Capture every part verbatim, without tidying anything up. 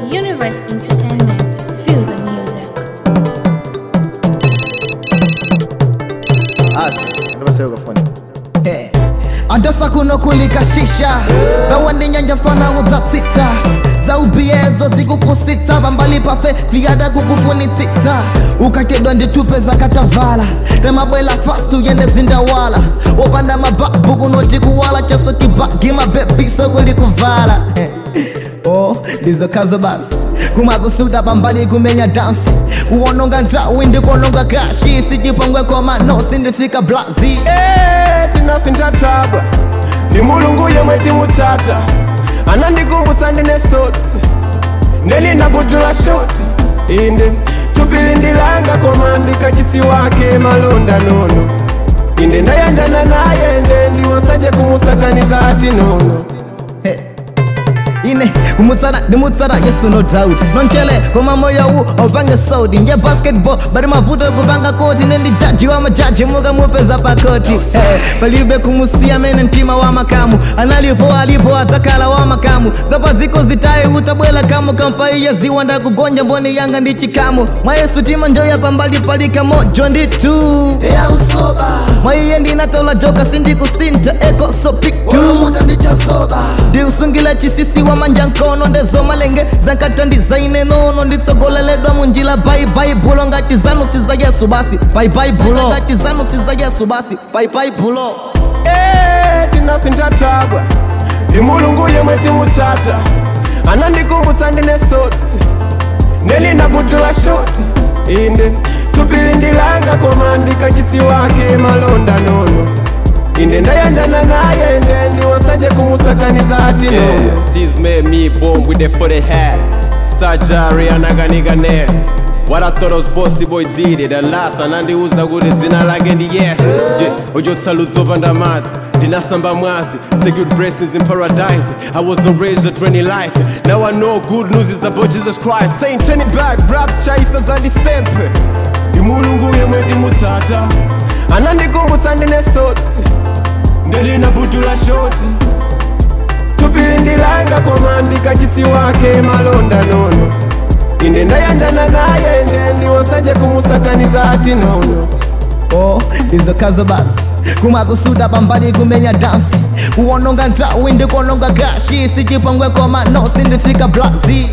Universe Entertainment. Feel the music. Asa, ndo mateo kafoni. Hey. Andosa kuno kulika shisha Bawandi nyanja fana uzatsita za ubiezo zikupusita Bambali pafe vigada kukufuni tita Ukakedwa nditupe za katavala Temabwela fast uyende zindawala Opanda mababu kunoti kuwala Chaso kibagi mabebi soko likuvala Oh, ndizo kazo basi Kumakusuda bambali kumenya dansi Uononga ntawi ndikononga kashi Sijipongwe kwa mano sindifika blazi Eh, tina sintatabwa Ndi mulungu ye mweti mutata Anandikumbutsa ndine soti Ndeli nabudula shoti Inde, tupili ndilanga komandika kisi wake malonda nono Inde ndayanjana naye ende ndiwasaje kumusakaniza ati nono Hey. Ine kumutsara ndimutsara yesu no doubt nonchele koma moyo u obange saudi nge basketball bari mavuto kuvanga koti nendi judge wa majaji muga mupeza pakoti eh balibe kumusia mene ntima wa makamu analipo alipo atakala wa makamu zapa ziko zitaye utabwela kamu kampai ya ziwanda kugonja mboni yanga ndichi kamu mwa yesu tima njoya pambali palika mojo nditu ya usoba mwa yendi natola joka sindi kusinta eko so pick tu muta ndicha soba di usungila chisisi wa manjankono ndezo malenge zankata ndizaine nono nditsogoleledwa munjila bye bye bulo ngati zanu siza yesu basi bye bye bulo ngati zanu siza yesu basi bye bye bulo Eh, tina sintatabwa Ndi mulungu ye mweti mutata Anandikumbutsa ndine soti Ndeli nabudula shoti Inde, tupili ndilanga komandika kisi wake malonda nono Inde ndayanjana naye ende ndiwasaje kumusakaniza ati nono Yeah, she's made me born with the footy hat Surgery anaganiganes What I thought was possible did it Alas, anandiuza kuti dzina lake ndi yes Yeah, ujotsa ludzova ndamadzi Ndinasamba mwazi Say good blessings in paradise I wasn't raised a training life Now I know good news is about Jesus Christ Saying turn it back, rap chaser za disempe Ndi mulungu ye mweti mutata Anandikumbutsa ndine soti Ndeli nabudula shoti Tupili ndilanga komandika kisi wake malonda nono Inde ndayanjana naye ende ndiwasaje kumusakaniza ati nono Oh, ndizo kazo basi Kumakusuda bambali kumenya dansi Uononga ntawi ndikononga gashi Sijipongwe koma no sindifika blazi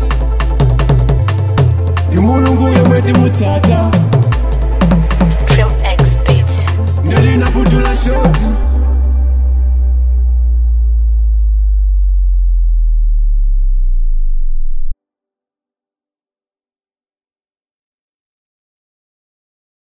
Ndi mulungu ye mweti mutata Trim X Beats. Ndeli nabudula shoti